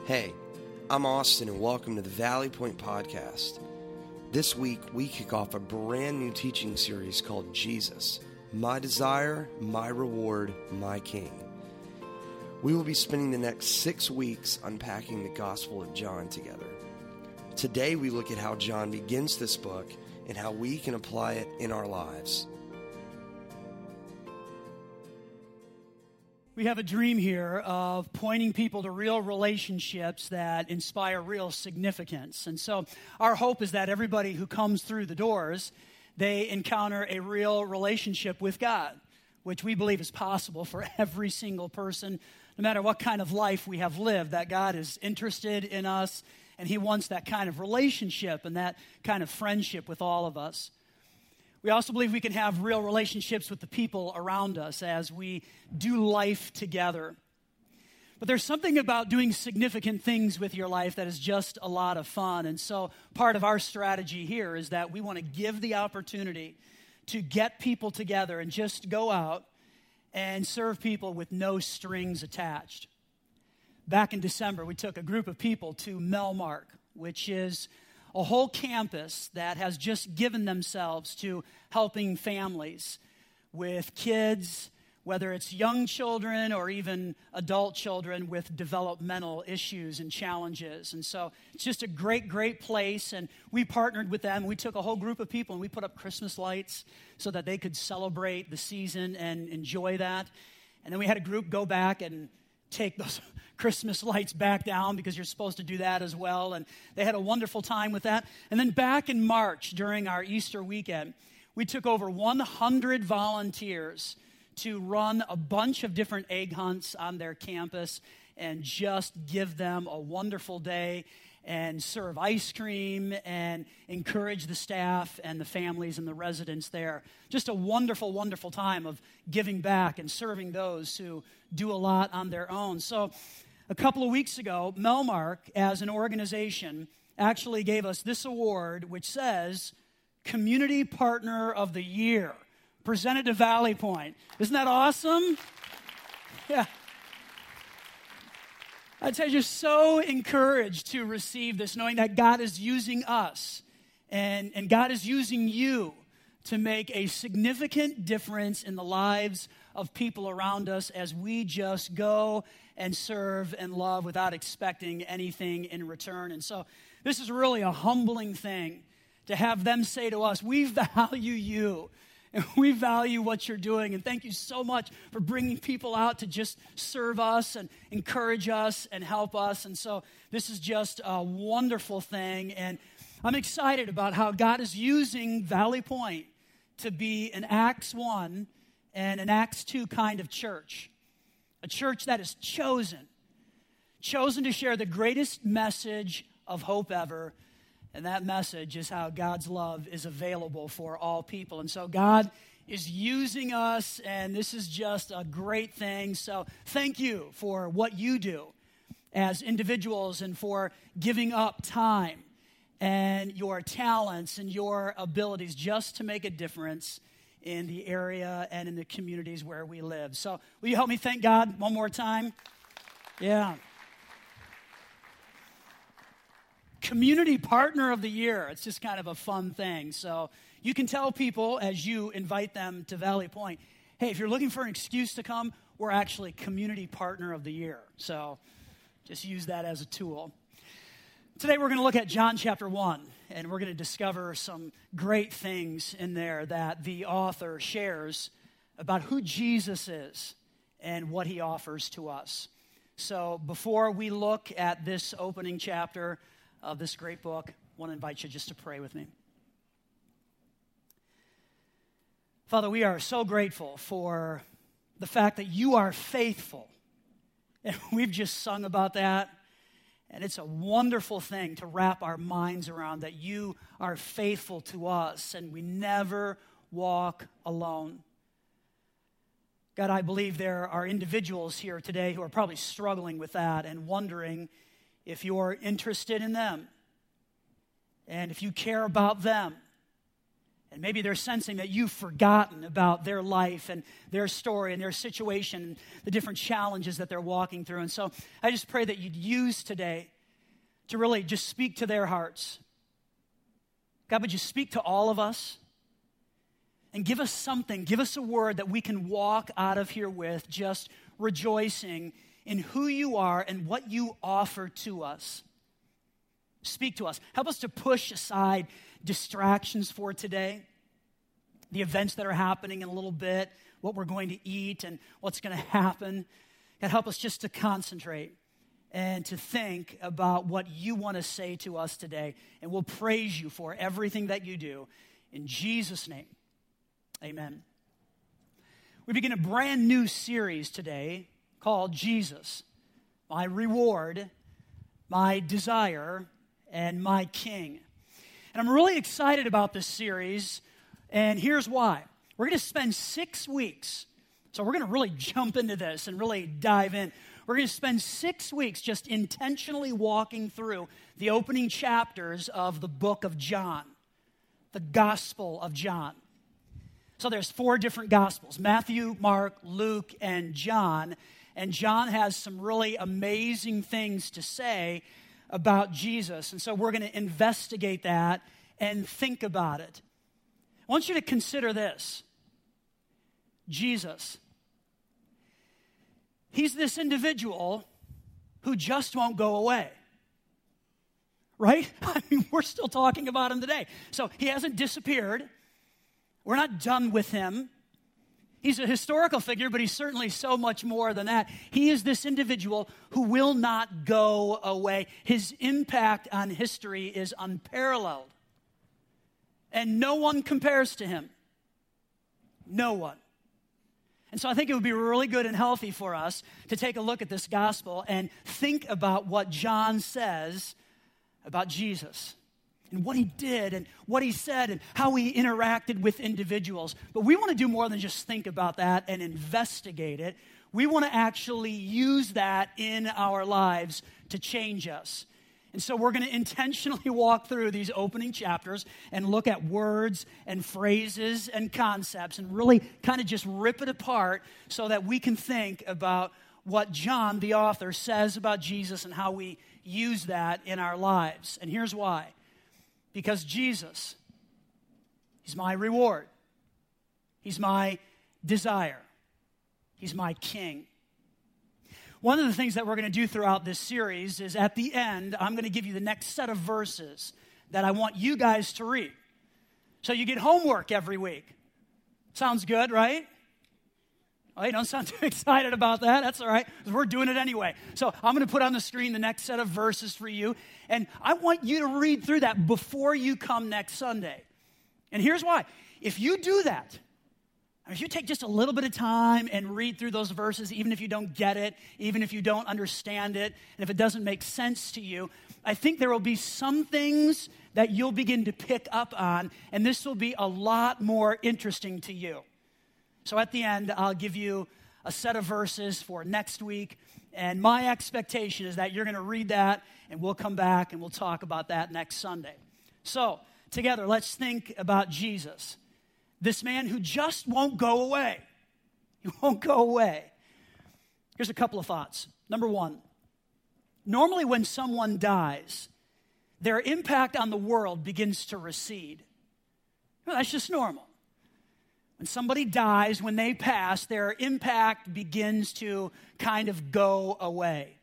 Hey, I'm Austin and welcome to the Valley Point Podcast. This week, we kick off a brand new teaching series called Jesus, My Desire, My Reward, My King. We will be spending the next 6 weeks unpacking the Gospel of John together. Today, we look at how John begins this book and how we can apply it in our lives. We have a dream here of pointing people to real relationships that inspire real significance. And so our hope is that everybody who comes through the doors, they encounter a real relationship with God, which we believe is possible for every single person, no matter what kind of life we have lived, that God is interested in us, and He wants that kind of relationship and that kind of friendship with all of us. We also believe we can have real relationships with the people around us as we do life together. But there's something about doing significant things with your life that is just a lot of fun. And so part of our strategy here is that we want to give the opportunity to get people together and just go out and serve people with no strings attached. Back in December, we took a group of people to Melmark, which is a whole campus that has just given themselves to helping families with kids, whether it's young children or even adult children with developmental issues and challenges. And so it's just a great, great place. And we partnered with them. We took a whole group of people and we put up Christmas lights so that they could celebrate the season and enjoy that. And then we had a group go back and take those Christmas lights back down because you're supposed to do that as well. And they had a wonderful time with that. And then back in March, during our Easter weekend, we took over 100 volunteers to run a bunch of different egg hunts on their campus and just give them a wonderful day and serve ice cream and encourage the staff and the families and the residents there. Just a wonderful, wonderful time of giving back and serving those who do a lot on their own. So a couple of weeks ago, Melmark, as an organization, actually gave us this award, which says Community Partner of the Year, presented to Valley Point. Isn't that awesome? Yeah. I'd say just so encouraged to receive this, knowing that God is using us and God is using you to make a significant difference in the lives of people around us as we just go and serve and love without expecting anything in return. And so this is really a humbling thing to have them say to us, we value you. And we value what you're doing. And thank you so much for bringing people out to just serve us and encourage us and help us. And so this is just a wonderful thing. And I'm excited about how God is using Valley Point to be an Acts 1 and an Acts 2 kind of church. A church that is chosen to share the greatest message of hope ever. And that message is how God's love is available for all people. And so God is using us, and this is just a great thing. So thank you for what you do as individuals and for giving up time and your talents and your abilities just to make a difference in the area and in the communities where we live. So will you help me thank God one more time? Yeah. Community Partner of the Year. It's just kind of a fun thing. So you can tell people as you invite them to Valley Point, hey, if you're looking for an excuse to come, we're actually Community Partner of the Year. So just use that as a tool. Today we're going to look at John chapter 1, and we're going to discover some great things in there that the author shares about who Jesus is and what He offers to us. So before we look at this opening chapter of this great book, I want to invite you just to pray with me. Father, we are so grateful for the fact that you are faithful. And we've just sung about that. And it's a wonderful thing to wrap our minds around, that you are faithful to us and we never walk alone. God, I believe there are individuals here today who are probably struggling with that and wondering if you're interested in them and if you care about them And maybe they're sensing that you've forgotten about their life and their story and their situation, and the different challenges that they're walking through. And so I just pray that you'd use today to really just speak to their hearts. God, would you speak to all of us and give us something, give us a word that we can walk out of here with, just rejoicing in who you are and what you offer to us. Speak to us. Help us to push aside distractions for today, the events that are happening in a little bit, what we're going to eat and what's going to happen. God, help us just to concentrate and to think about what you want to say to us today. And we'll praise you for everything that you do. In Jesus' name, amen. We begin a brand new series today called Jesus, My Reward, My Desire, and My King. And I'm really excited about this series, and here's why. We're going to spend 6 weeks, so we're going to really jump into this and really dive in. We're going to spend 6 weeks just intentionally walking through the opening chapters of the book of John, the Gospel of John. So there's 4 different Gospels, Matthew, Mark, Luke, and John. And John has some really amazing things to say about Jesus. And so we're going to investigate that and think about it. I want you to consider this. Jesus. He's this individual who just won't go away. Right? I mean, we're still talking about him today. So he hasn't disappeared. We're not done with him. He's a historical figure, but he's certainly so much more than that. He is this individual who will not go away. His impact on history is unparalleled. And no one compares to him. No one. And so I think it would be really good and healthy for us to take a look at this gospel and think about what John says about Jesus and what he did and what he said and how he interacted with individuals. But we want to do more than just think about that and investigate it. We want to actually use that in our lives to change us. And so we're going to intentionally walk through these opening chapters and look at words and phrases and concepts and really kind of just rip it apart so that we can think about what John, the author, says about Jesus and how we use that in our lives. And here's why. Because Jesus, he's my reward. He's my desire. He's my king. One of the things that we're going to do throughout this series is at the end, I'm going to give you the next set of verses that I want you guys to read. So you get homework every week. Sounds good, right? Oh, you don't sound too excited about that. That's all right, because we're doing it anyway. So I'm going to put on the screen the next set of verses for you, and I want you to read through that before you come next Sunday. And here's why. If you do that, if you take just a little bit of time and read through those verses, even if you don't get it, even if you don't understand it, and if it doesn't make sense to you, I think there will be some things that you'll begin to pick up on, and this will be a lot more interesting to you. So at the end, I'll give you a set of verses for next week, and my expectation is that you're going to read that, and we'll come back and we'll talk about that next Sunday. So together, let's think about Jesus, this man who just won't go away. He won't go away. Here's a couple of thoughts. Number one, normally when someone dies, their impact on the world begins to recede. Well, that's just normal. When somebody dies, when they pass, their impact begins to kind of go away.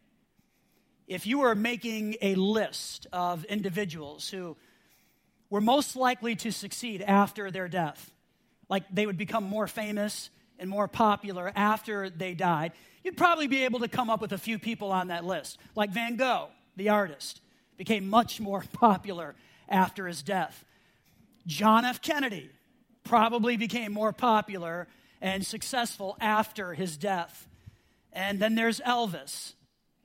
If you were making a list of individuals who were most likely to succeed after their death, like they would become more famous and more popular after they died, you'd probably be able to come up with a few people on that list. Like Van Gogh, the artist, became much more popular after his death. John F. Kennedy probably became more popular and successful after his death. And then there's Elvis,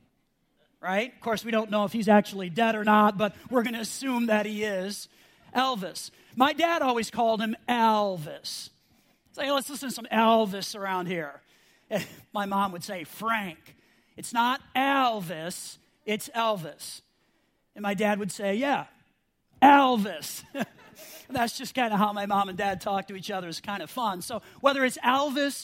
right? Of course, we don't know if he's actually dead or not, but we're going to assume that he is. Elvis. My dad always called him Elvis. Say, hey, let's listen to some Elvis around here. And my mom would say, Frank, it's not Elvis, it's Elvis. And my dad would say, yeah, Elvis. That's just kind of how my mom and dad talk to each other. It's kind of fun. So whether it's Elvis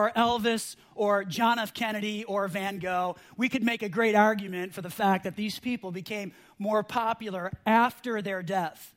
or John F. Kennedy or Van Gogh, we could make a great argument for the fact that these people became more popular after their death.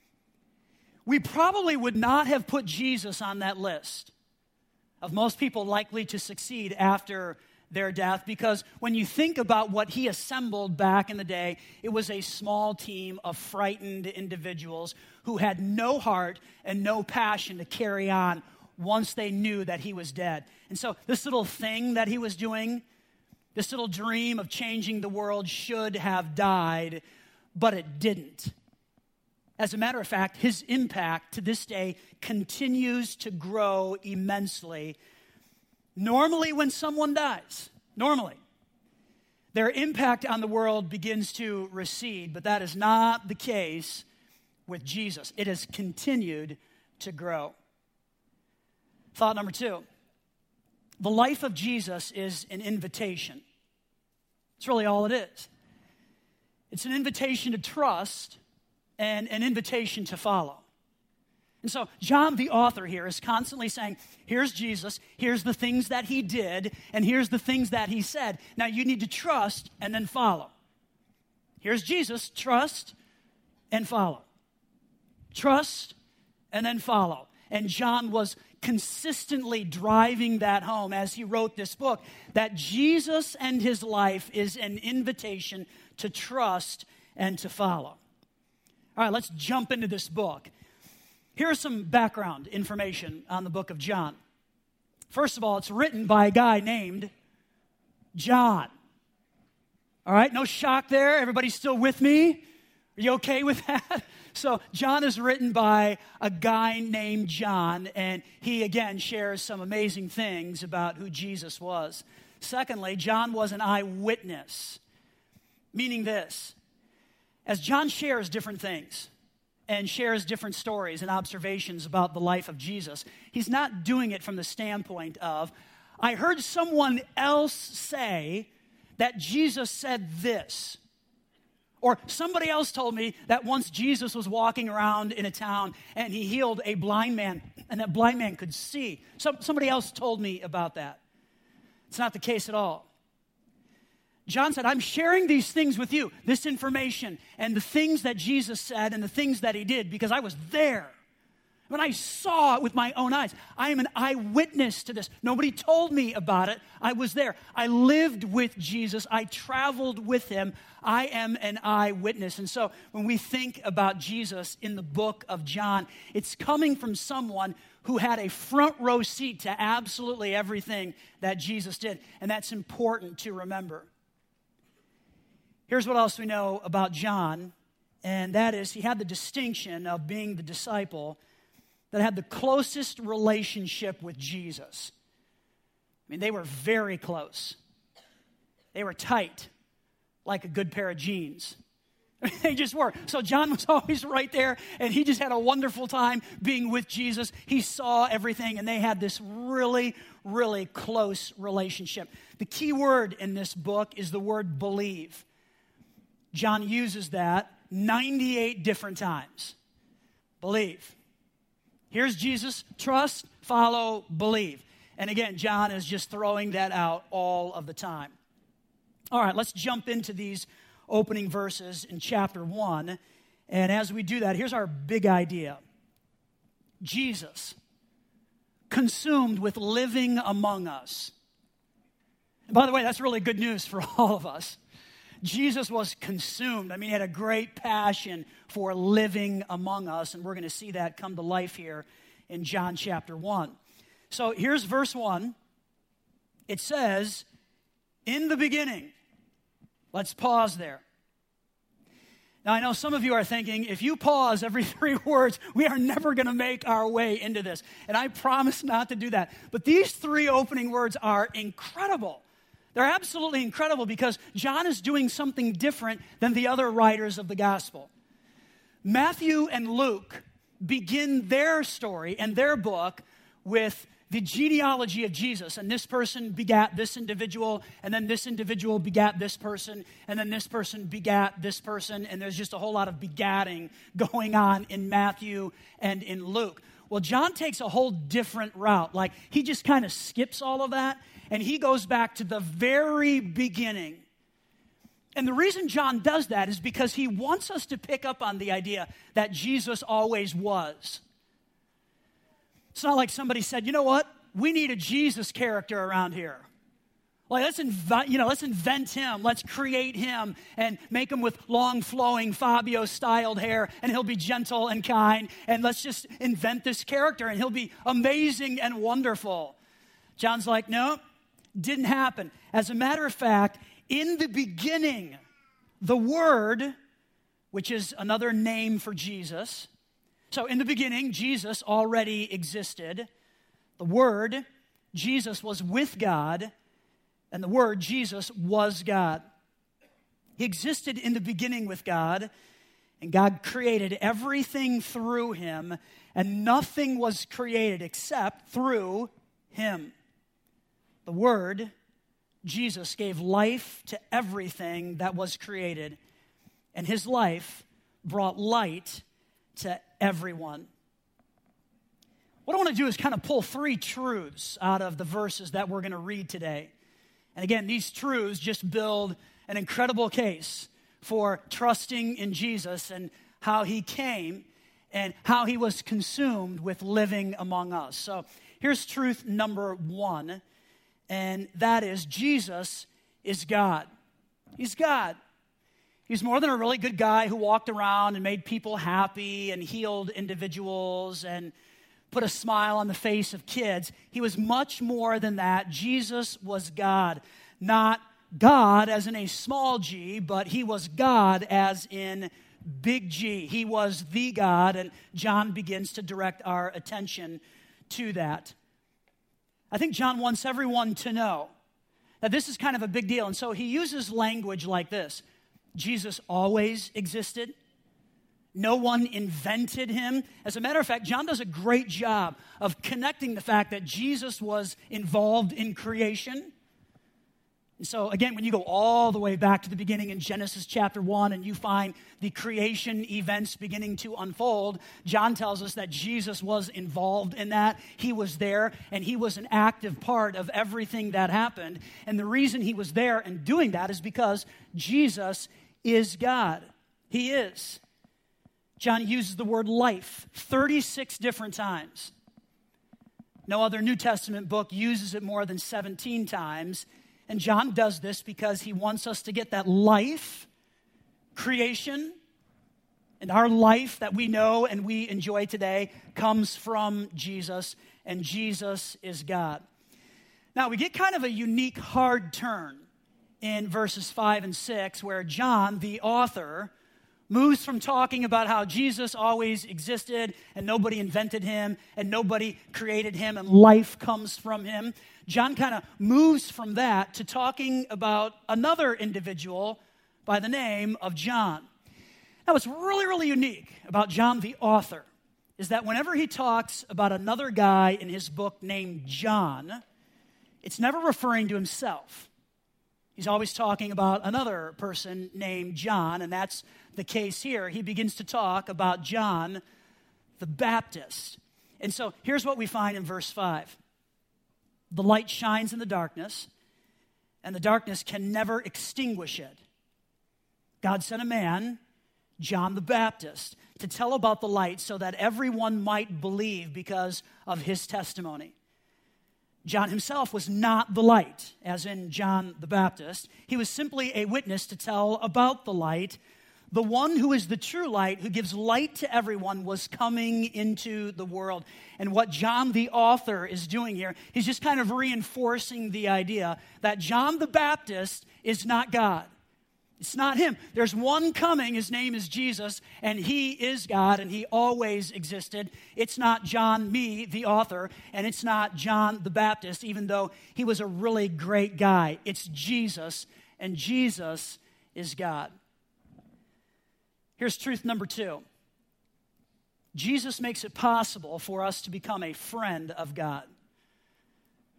We probably would not have put Jesus on that list of most people likely to succeed after their death, because when you think about what he assembled back in the day, it was a small team of frightened individuals who had no heart and no passion to carry on once they knew that he was dead. And so this little thing that he was doing, this little dream of changing the world should have died, but it didn't. As a matter of fact, his impact to this day continues to grow immensely. Normally, when someone dies, their impact on the world begins to recede, but that is not the case with Jesus. It has continued to grow. Thought number 2, the life of Jesus is an invitation. It's really all it is. It's an invitation to trust and an invitation to follow. And so John, the author here, is constantly saying, here's Jesus, here's the things that he did, and here's the things that he said. Now you need to trust and then follow. Here's Jesus, trust and follow. Trust and then follow. And John was consistently driving that home as he wrote this book, that Jesus and his life is an invitation to trust and to follow. All right, let's jump into this book. Here's some background information on the book of John. First of all, it's written by a guy named John. All right, no shock there. Everybody still with me? Are you okay with that? So John is written by a guy named John, and he, again, shares some amazing things about who Jesus was. Secondly, John was an eyewitness, meaning this. As John shares different things and shares different stories and observations about the life of Jesus, he's not doing it from the standpoint of, I heard someone else say that Jesus said this. Or somebody else told me that once Jesus was walking around in a town and he healed a blind man and that blind man could see. Somebody else told me about that. It's not the case at all. John said, I'm sharing these things with you, this information and the things that Jesus said and the things that he did, because I was there. When I saw it with my own eyes, I am an eyewitness to this. Nobody told me about it. I was there. I lived with Jesus. I traveled with him. I am an eyewitness. And so when we think about Jesus in the book of John, it's coming from someone who had a front row seat to absolutely everything that Jesus did. And that's important to remember. Here's what else we know about John, and that is he had the distinction of being the disciple that had the closest relationship with Jesus. I mean, they were very close. They were tight, like a good pair of jeans. They just were. So John was always right there, and he just had a wonderful time being with Jesus. He saw everything, and they had this really, really close relationship. The key word in this book is the word believe. John uses that 98 different times. Believe. Here's Jesus, trust, follow, believe. And again, John is just throwing that out all of the time. All right, let's jump into these opening verses in chapter 1. And as we do that, here's our big idea. Jesus, consumed with living among us. And by the way, that's really good news for all of us. Jesus was consumed. I mean, he had a great passion for living among us, and we're going to see that come to life here in John chapter 1. So here's verse 1. It says, in the beginning. Let's pause there. Now, I know some of you are thinking, if you pause every 3 words, we are never going to make our way into this. And I promise not to do that. But these 3 opening words are incredible. They're absolutely incredible because John is doing something different than the other writers of the gospel. Matthew and Luke begin their story and their book with the genealogy of Jesus, and this person begat this individual, and then this individual begat this person, and then this person begat this person, and there's just a whole lot of begatting going on in Matthew and in Luke. Well, John takes a whole different route. Like, he just kind of skips all of that, and he goes back to the very beginning. And the reason John does that is because he wants us to pick up on the idea that Jesus always was. It's not like somebody said, you know what? We need a Jesus character around here. Like, let's invent him. Let's create him and make him with long, flowing, Fabio-styled hair, and he'll be gentle and kind. And let's just invent this character, and he'll be amazing and wonderful. John's like, no, didn't happen. As a matter of fact, in the beginning, the Word, which is another name for Jesus. So in the beginning, Jesus already existed. The Word, Jesus, was with God, and the Word, Jesus, was God. He existed in the beginning with God, and God created everything through him, and nothing was created except through him. The Word, Jesus, gave life to everything that was created, and his life brought light to everyone. What I want to do is kind of pull three truths out of the verses that we're going to read today. And again, these truths just build an incredible case for trusting in Jesus and how he came and how he was consumed with living among us. So here's truth number one, and that is Jesus is God. He's God. He's more than a really good guy who walked around and made people happy and healed individuals and put a smile on the face of kids. He was much more than that. Jesus was God. Not God as in a small g, but he was God as in big G. He was the God, and John begins to direct our attention to that. I think John wants everyone to know that this is kind of a big deal, and so he uses language like this. Jesus always existed. No one invented him. As a matter of fact, John does a great job of connecting the fact that Jesus was involved in creation. And so, again, when you go all the way back to the beginning in Genesis chapter 1 and you find the creation events beginning to unfold, John tells us that Jesus was involved in that. He was there, and he was an active part of everything that happened. And the reason he was there and doing that is because Jesus is God. He is. John uses the word life 36 different times. No other New Testament book uses it more than 17 times. And John does this because he wants us to get that life, creation, and our life that we know and we enjoy today comes from Jesus, and Jesus is God. Now, we get kind of a unique hard turn in verses 5 and 6, where John, the author, moves from talking about how Jesus always existed and nobody invented him and nobody created him and life comes from him. John kind of moves from that to talking about another individual by the name of John. Now, what's really, really unique about John, the author, is that whenever he talks about another guy in his book named John, it's never referring to himself. He's always talking about another person named John, and that's the case here. He begins to talk about John the Baptist. And so here's what we find in verse 5. The light shines in the darkness, and the darkness can never extinguish it. God sent a man, John the Baptist, to tell about the light so that everyone might believe because of his testimony. John himself was not the light, as in John the Baptist. He was simply a witness to tell about the light. The one who is the true light, who gives light to everyone, was coming into the world. And what John the author is doing here, he's just kind of reinforcing the idea that John the Baptist is not God. It's not him. There's one coming. His name is Jesus, and he is God, and he always existed. It's not John, me, the author, and it's not John the Baptist, even though he was a really great guy. It's Jesus, and Jesus is God. Here's truth number 2. Jesus makes it possible for us to become a friend of God.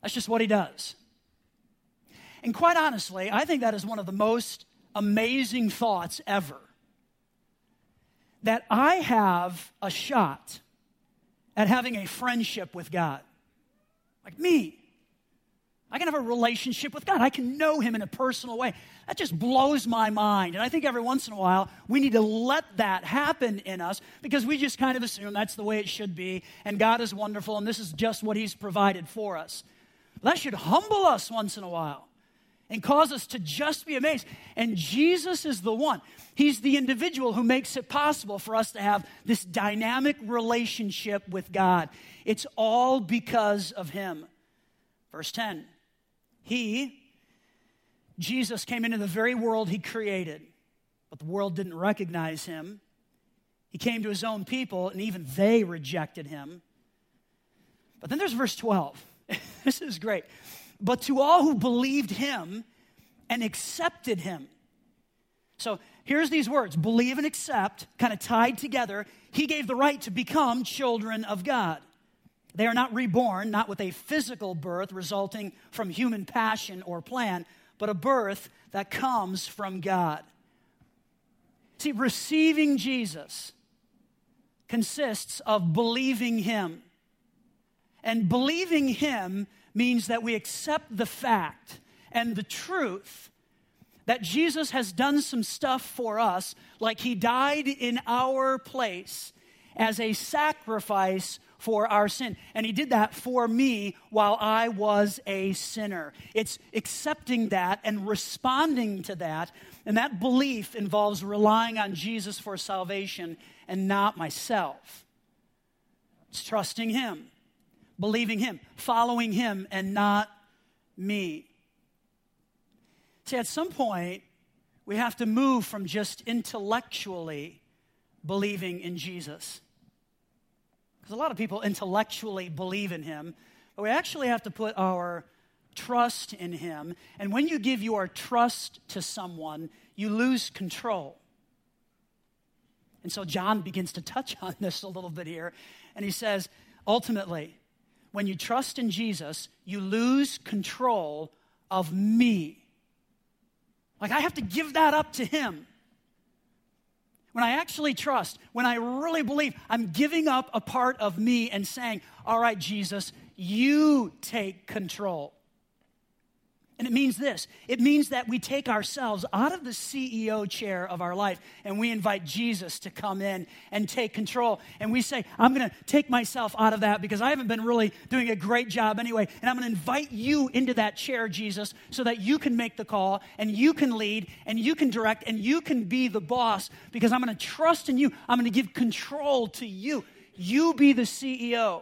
That's just what he does. And quite honestly, I think that is one of the most amazing thoughts ever. That I have a shot at having a friendship with God. Like me. I can have a relationship with God. I can know him in a personal way. That just blows my mind. And I think every once in a while, we need to let that happen in us because we just kind of assume that's the way it should be. And God is wonderful, and this is just what he's provided for us. But that should humble us once in a while and cause us to just be amazed. And Jesus is the one. He's the individual who makes it possible for us to have this dynamic relationship with God. It's all because of him. Verse 10. Jesus came into the very world he created, but the world didn't recognize him. He came to his own people, and even they rejected him. But then there's verse 12. This is great. But to all who believed him and accepted him. So here's these words, believe and accept, kind of tied together. He gave the right to become children of God. They are not reborn, not with a physical birth resulting from human passion or plan, but a birth that comes from God. See, receiving Jesus consists of believing him. And believing him means that we accept the fact and the truth that Jesus has done some stuff for us, like he died in our place as a sacrifice for our sin. And he did that for me while I was a sinner. It's accepting that and responding to that. And that belief involves relying on Jesus for salvation and not myself. It's trusting him, believing him, following him, and not me. See, at some point, we have to move from just intellectually believing in Jesus. Because a lot of people intellectually believe in him, but we actually have to put our trust in him. And when you give your trust to someone, you lose control. And so John begins to touch on this a little bit here. And he says, ultimately, when you trust in Jesus, you lose control of me. Like I have to give that up to him. When I actually trust, when I really believe, I'm giving up a part of me and saying, all right, Jesus, you take control. And it means this. It means that we take ourselves out of the CEO chair of our life and we invite Jesus to come in and take control. And we say, I'm going to take myself out of that because I haven't been really doing a great job anyway. And I'm going to invite you into that chair, Jesus, so that you can make the call and you can lead and you can direct and you can be the boss because I'm going to trust in you. I'm going to give control to you. You be the CEO.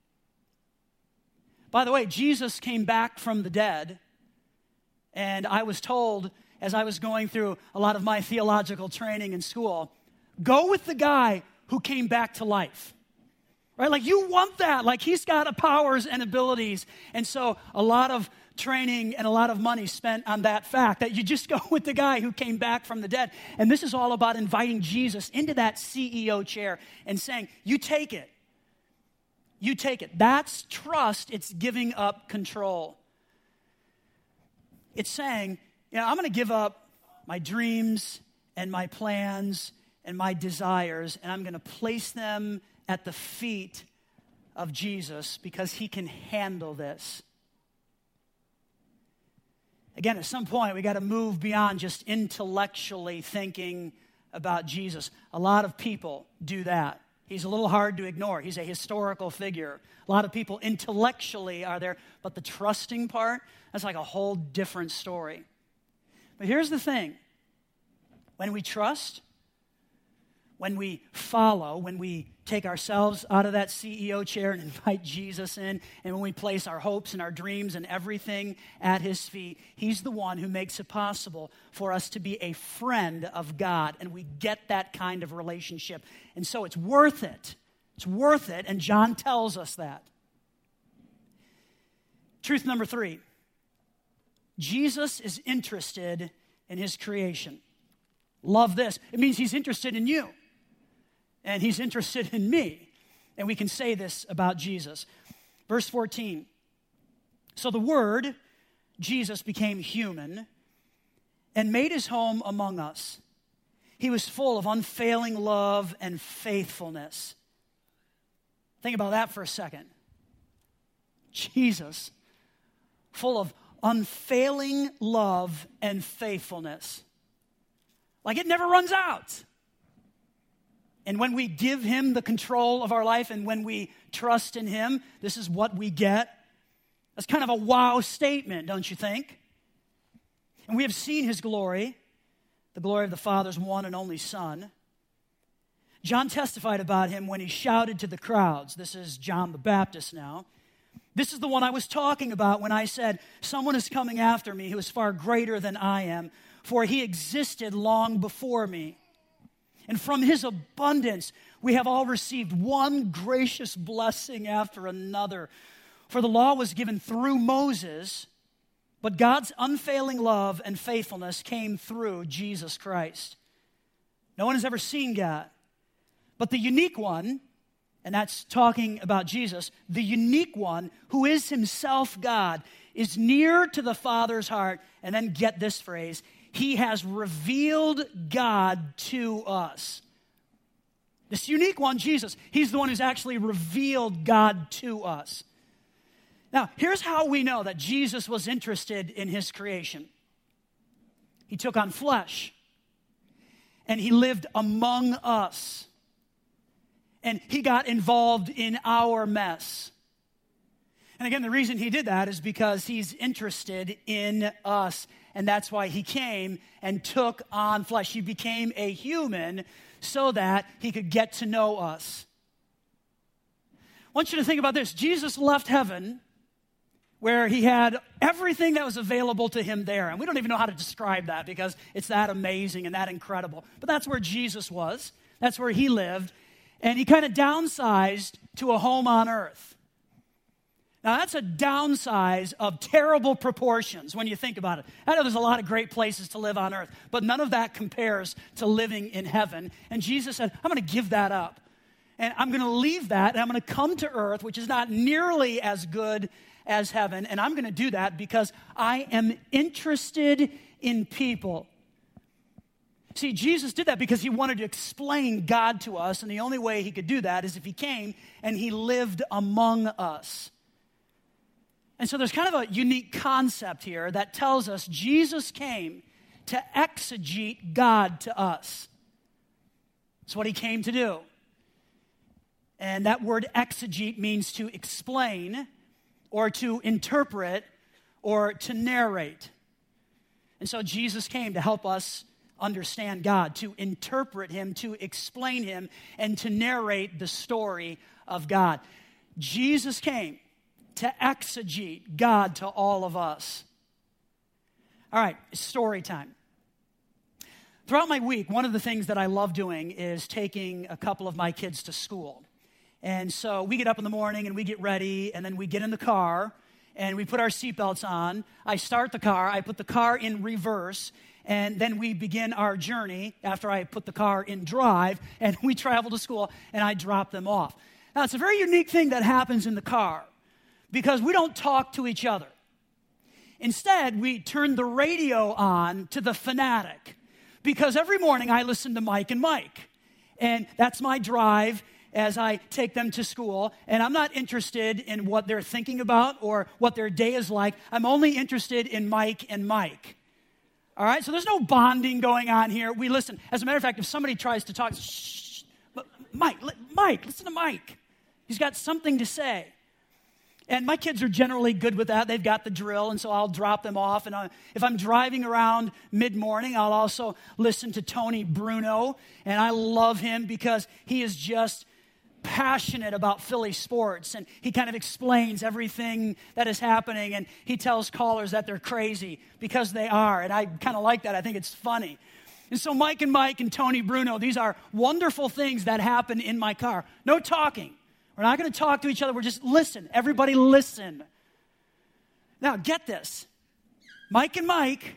By the way, Jesus came back from the dead. And I was told, as I was going through a lot of my theological training in school, go with the guy who came back to life. Right? Like you want that. Like he's got powers and abilities. And so a lot of training and a lot of money spent on that fact that you just go with the guy who came back from the dead. And this is all about inviting Jesus into that CEO chair and saying, you take it. You take it. That's trust. It's giving up control. It's saying, I'm going to give up my dreams and my plans and my desires, and I'm going to place them at the feet of Jesus because he can handle this. Again, at some point, we got to move beyond just intellectually thinking about Jesus. A lot of people do that. He's a little hard to ignore. He's a historical figure. A lot of people intellectually are there, but the trusting part, that's like a whole different story. But here's the thing. When we trust, when we follow, when we take ourselves out of that CEO chair and invite Jesus in, and when we place our hopes and our dreams and everything at his feet, he's the one who makes it possible for us to be a friend of God, and we get that kind of relationship. And so it's worth it. It's worth it, and John tells us that. Truth number 3. Jesus is interested in his creation. Love this. It means he's interested in you. And he's interested in me. And we can say this about Jesus. Verse 14. So the Word, Jesus, became human and made his home among us. He was full of unfailing love and faithfulness. Think about that for a second. Jesus, full of unfailing love and faithfulness. Like it never runs out. And when we give him the control of our life and when we trust in him, this is what we get. That's kind of a wow statement, don't you think? And we have seen his glory, the glory of the Father's one and only Son. John testified about him when he shouted to the crowds. This is John the Baptist now. This is the one I was talking about when I said, someone is coming after me who is far greater than I am, for he existed long before me. And from his abundance, we have all received one gracious blessing after another. For the law was given through Moses, but God's unfailing love and faithfulness came through Jesus Christ. No one has ever seen God. But the unique one, and that's talking about Jesus, the unique one who is himself God, is near to the Father's heart. And then get this phrase, he has revealed God to us. This unique one, Jesus, he's the one who's actually revealed God to us. Now, here's how we know that Jesus was interested in his creation. He took on flesh, and he lived among us, and he got involved in our mess. And again, the reason he did that is because he's interested in us, and that's why he came and took on flesh. He became a human so that he could get to know us. I want you to think about this. Jesus left heaven where he had everything that was available to him there. And we don't even know how to describe that because it's that amazing and that incredible. But that's where Jesus was. That's where he lived. And he kind of downsized to a home on earth. Now, that's a downsize of terrible proportions when you think about it. I know there's a lot of great places to live on earth, but none of that compares to living in heaven. And Jesus said, I'm going to give that up. And I'm going to leave that, and I'm going to come to earth, which is not nearly as good as heaven. And I'm going to do that because I am interested in people. See, Jesus did that because he wanted to explain God to us, and the only way he could do that is if he came and he lived among us. And so there's kind of a unique concept here that tells us Jesus came to exegete God to us. That's what he came to do. And that word exegete means to explain or to interpret or to narrate. And so Jesus came to help us understand God, to interpret him, to explain him, and to narrate the story of God. Jesus came to exegete God to all of us. All right, story time. Throughout my week, one of the things that I love doing is taking a couple of my kids to school. And so we get up in the morning and we get ready, and then we get in the car and we put our seatbelts on. I start the car, I put the car in reverse, and then we begin our journey after I put the car in drive, and we travel to school and I drop them off. Now, it's a very unique thing that happens in the car because we don't talk to each other. Instead, we turn the radio on to the Fanatic because every morning I listen to Mike and Mike, and that's my drive as I take them to school, and I'm not interested in what they're thinking about or what their day is like. I'm only interested in Mike and Mike. All right? So there's no bonding going on here. We listen. As a matter of fact, if somebody tries to talk, shh, Mike, listen to Mike. He's got something to say. And my kids are generally good with that. They've got the drill, and so I'll drop them off. And if I'm driving around mid-morning, I'll also listen to Tony Bruno, and I love him because he is just passionate about Philly sports, and he kind of explains everything that is happening, and he tells callers that they're crazy because they are, and I kind of like that. I think it's funny. And so Mike and Tony Bruno, these are wonderful things that happen in my car. No talking. We're not going to talk to each other. We're just listen. Everybody listen. Now, get this. Mike and Mike,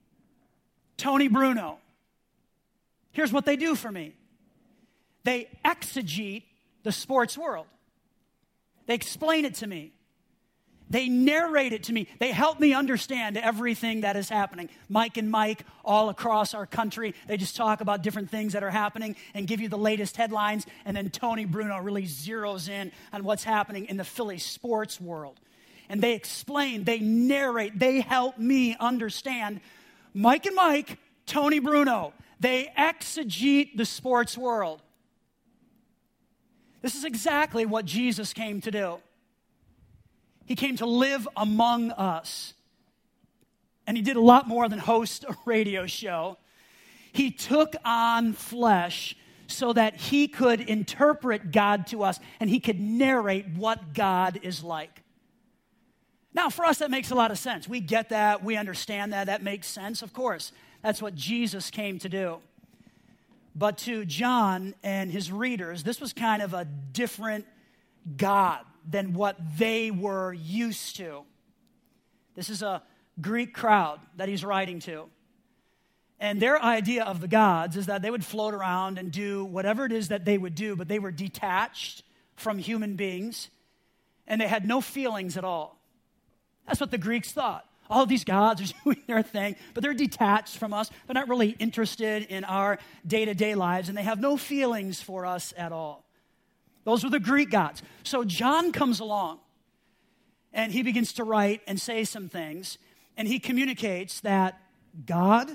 Tony Bruno. Here's what they do for me. They exegete the sports world. They explain it to me. They narrate it to me. They help me understand everything that is happening. Mike and Mike all across our country, they just talk about different things that are happening and give you the latest headlines. And then Tony Bruno really zeroes in on what's happening in the Philly sports world. And they explain, they narrate, they help me understand. Mike and Mike, Tony Bruno, they exegete the sports world. This is exactly what Jesus came to do. He came to live among us. And he did a lot more than host a radio show. He took on flesh so that he could interpret God to us and he could narrate what God is like. Now, for us, that makes a lot of sense. We get that. We understand that. That makes sense, of course. That's what Jesus came to do. But to John and his readers, this was kind of a different God than what they were used to. This is a Greek crowd that he's writing to. And their idea of the gods is that they would float around and do whatever it is that they would do, but they were detached from human beings, and they had no feelings at all. That's what the Greeks thought. All these gods are doing their thing, but they're detached from us. They're not really interested in our day-to-day lives, and they have no feelings for us at all. Those were the Greek gods. So John comes along, and he begins to write and say some things, and he communicates that God,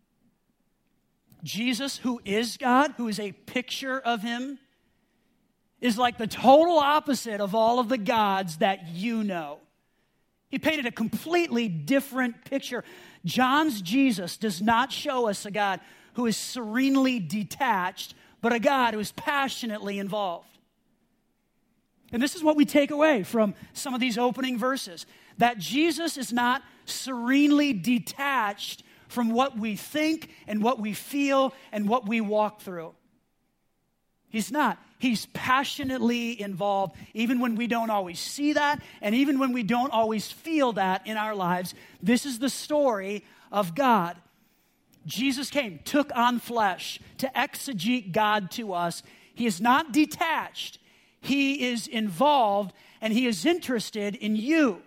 Jesus, who is God, who is a picture of him, is like the total opposite of all of the gods that you know. He painted a completely different picture. John's Jesus does not show us a God who is serenely detached, but a God who is passionately involved. And this is what we take away from some of these opening verses, that Jesus is not serenely detached from what we think and what we feel and what we walk through. He's not. He's passionately involved, even when we don't always see that, and even when we don't always feel that in our lives. This is the story of God. Jesus came, took on flesh to exegete God to us. He is not detached. He is involved, and he is interested in you.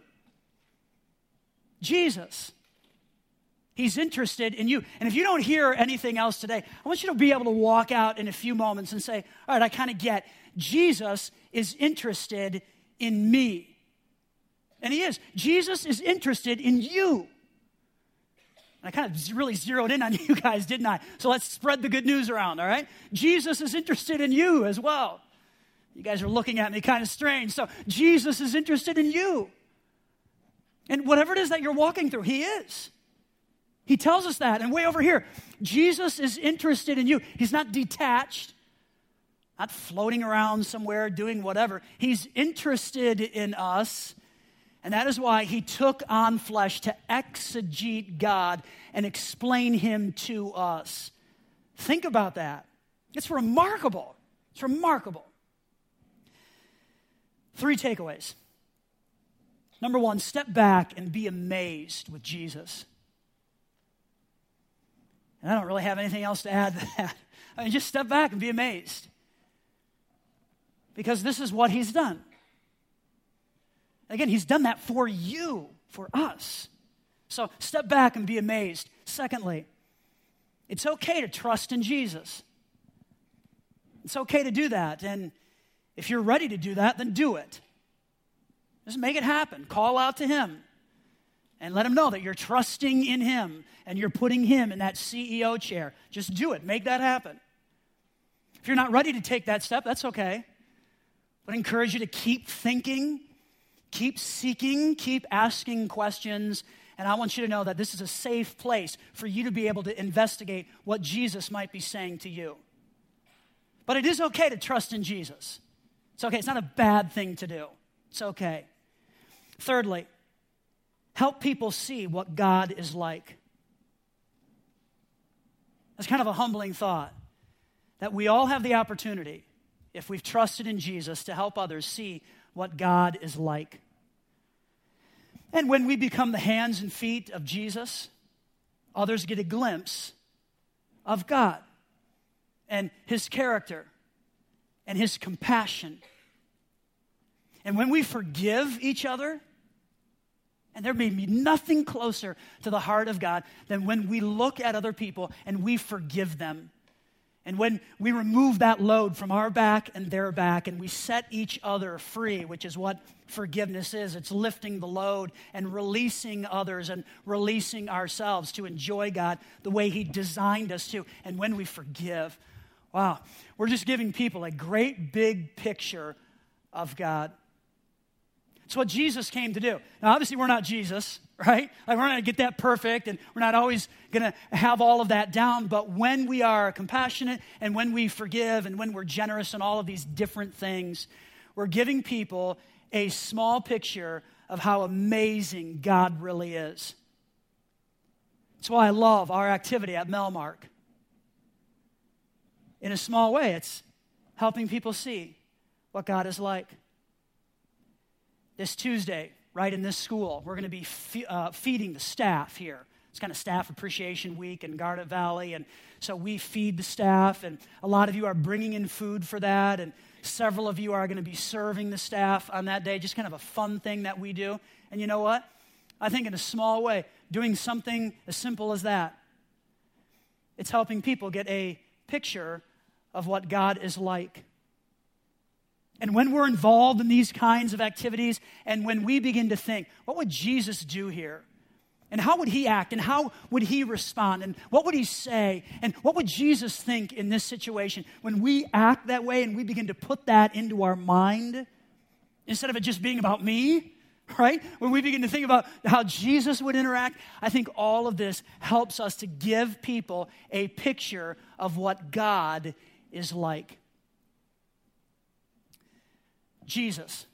Jesus. He's interested in you. And if you don't hear anything else today, I want you to be able to walk out in a few moments and say, all right, I kind of get, Jesus is interested in me. And he is. Jesus is interested in you. And I kind of really zeroed in on you guys, didn't I? So let's spread the good news around, all right? Jesus is interested in you as well. You guys are looking at me kind of strange. So Jesus is interested in you. And whatever it is that you're walking through, he is. He tells us that. And way over here, Jesus is interested in you. He's not detached, not floating around somewhere doing whatever. He's interested in us. And that is why he took on flesh to exegete God and explain him to us. Think about that. It's remarkable. It's remarkable. 3 takeaways. Number 1, step back and be amazed with Jesus. And I don't really have anything else to add to that. I mean, just step back and be amazed. Because this is what he's done. Again, he's done that for you, for us. So step back and be amazed. Secondly, it's okay to trust in Jesus. It's okay to do that. And if you're ready to do that, then do it. Just make it happen. Call out to him. And let him know that you're trusting in him and you're putting him in that CEO chair. Just do it. Make that happen. If you're not ready to take that step, that's okay. But I encourage you to keep thinking, keep seeking, keep asking questions. And I want you to know that this is a safe place for you to be able to investigate what Jesus might be saying to you. But it is okay to trust in Jesus. It's okay. It's not a bad thing to do. It's okay. Thirdly, help people see what God is like. That's kind of a humbling thought, that we all have the opportunity, if we've trusted in Jesus, to help others see what God is like. And when we become the hands and feet of Jesus, others get a glimpse of God and his character and his compassion. And when we forgive each other And there may be nothing closer to the heart of God than when we look at other people and we forgive them. And when we remove that load from our back and their back and we set each other free, which is what forgiveness is. It's lifting the load and releasing others and releasing ourselves to enjoy God the way He designed us to. And when we forgive, wow, we're just giving people a great big picture of God. It's what Jesus came to do. Now, obviously, we're not Jesus, right? Like, we're not going to get that perfect, and we're not always going to have all of that down. But when we are compassionate, and when we forgive, and when we're generous in all of these different things, we're giving people a small picture of how amazing God really is. That's why I love our activity at Melmark. In a small way, it's helping people see what God is like. This Tuesday, right in this school, we're going to be feeding the staff here. It's kind of Staff Appreciation Week in Garnet Valley, and so we feed the staff, and a lot of you are bringing in food for that, and several of you are going to be serving the staff on that day, just kind of a fun thing that we do. And you know what? I think in a small way, doing something as simple as that, it's helping people get a picture of what God is like. And when we're involved in these kinds of activities, and when we begin to think, what would Jesus do here? And how would He act? And how would He respond? And what would He say? And what would Jesus think in this situation? When we act that way and we begin to put that into our mind, instead of it just being about me, right? When we begin to think about how Jesus would interact, I think all of this helps us to give people a picture of what God is like. Jesus,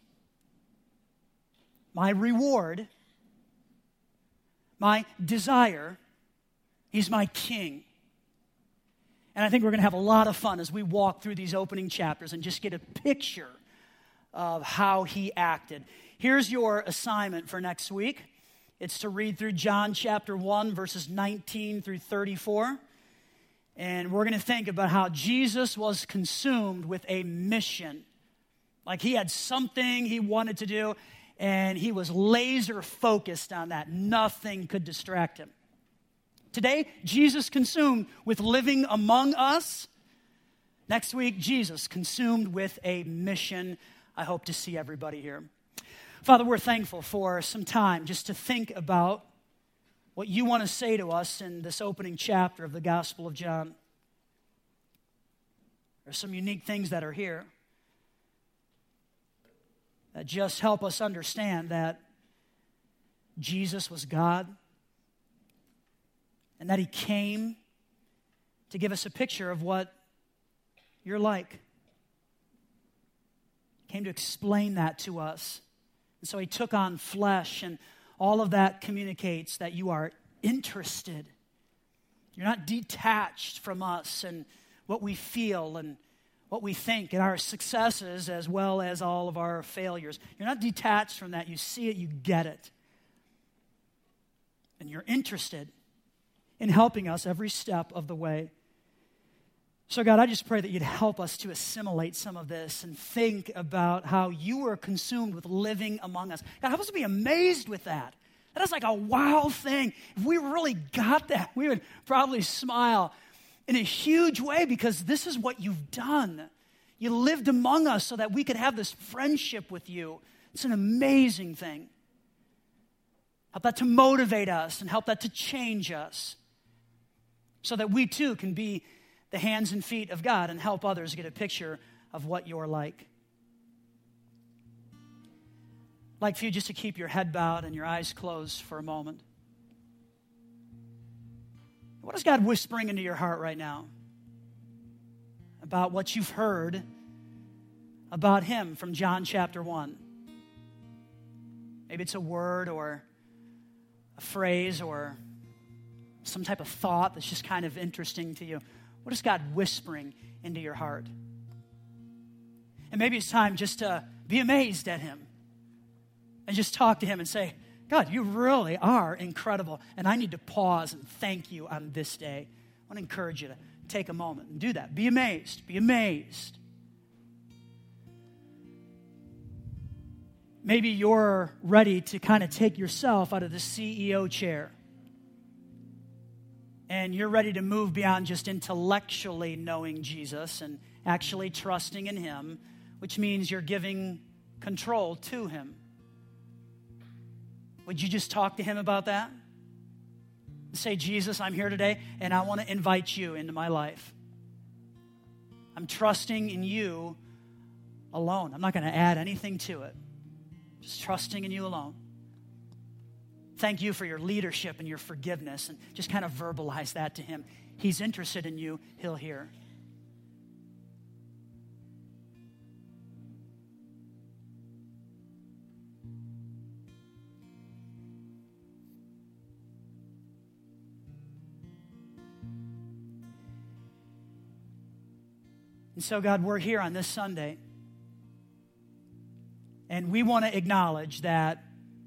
my reward, my desire, He's my King. And I think we're going to have a lot of fun as we walk through these opening chapters and just get a picture of how He acted. Here's your assignment for next week. It's to read through John chapter 1, verses 19 through 34. And we're going to think about how Jesus was consumed with a mission. Like He had something He wanted to do, and He was laser focused on that. Nothing could distract Him. Today, Jesus consumed with living among us. Next week, Jesus consumed with a mission. I hope to see everybody here. Father, we're thankful for some time just to think about what You want to say to us in this opening chapter of the Gospel of John. There's some unique things that are here that just help us understand that Jesus was God and that He came to give us a picture of what You're like. He came to explain that to us. And so He took on flesh, and all of that communicates that You are interested. You're not detached from us and what we feel and what we think and our successes as well as all of our failures. You're not detached from that. You see it, you get it. And You're interested in helping us every step of the way. So God, I just pray that You'd help us to assimilate some of this and think about how You were consumed with living among us. God, help us to be amazed with that. That is like a wow thing. If we really got that, we would probably smile in a huge way, because this is what You've done. You lived among us so that we could have this friendship with You. It's an amazing thing. Help that to motivate us and help that to change us so that we too can be the hands and feet of God and help others get a picture of what You're like. I'd like for you just to keep your head bowed and your eyes closed for a moment. What is God whispering into your heart right now about what you've heard about Him from John chapter 1? Maybe it's a word or a phrase or some type of thought that's just kind of interesting to you. What is God whispering into your heart? And maybe it's time just to be amazed at Him and just talk to Him and say, God, You really are incredible, and I need to pause and thank You on this day. I want to encourage you to take a moment and do that. Be amazed. Be amazed. Maybe you're ready to kind of take yourself out of the CEO chair. And you're ready to move beyond just intellectually knowing Jesus and actually trusting in Him, which means you're giving control to Him. Would you just talk to Him about that? Say, Jesus, I'm here today, and I want to invite you into my life. I'm trusting in you alone. I'm not going to add anything to it. Just trusting in you alone. Thank you for your leadership and your forgiveness, and just kind of verbalize that to Him. He's interested in you. He'll hear. And so, God, we're here on this Sunday, and we want to acknowledge that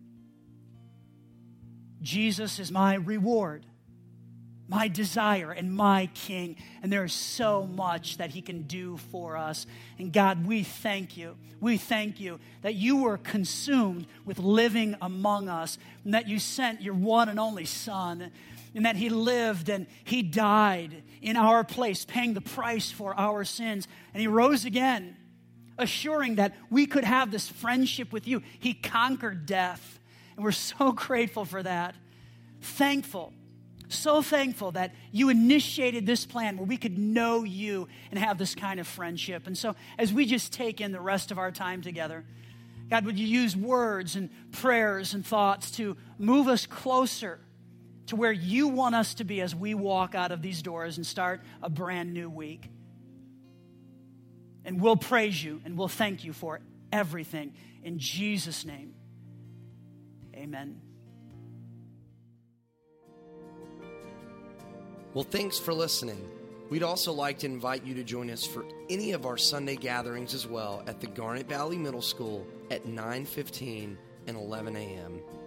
Jesus is my reward, my desire, and my King. And there is so much that He can do for us. And God, we thank you. We thank you that you were consumed with living among us, and that you sent your one and only Son, and that He lived and He died in our place, paying the price for our sins. And He rose again, assuring that we could have this friendship with you. He conquered death. And we're so grateful for that. Thankful, so thankful that you initiated this plan where we could know you and have this kind of friendship. And so as we just take in the rest of our time together, God, would you use words and prayers and thoughts to move us closer to where you want us to be as we walk out of these doors and start a brand new week. And we'll praise you and we'll thank you for everything. In Jesus' name, amen. Well, thanks for listening. We'd also like to invite you to join us for any of our Sunday gatherings as well at the Garnet Valley Middle School at 9:15 and 11 a.m.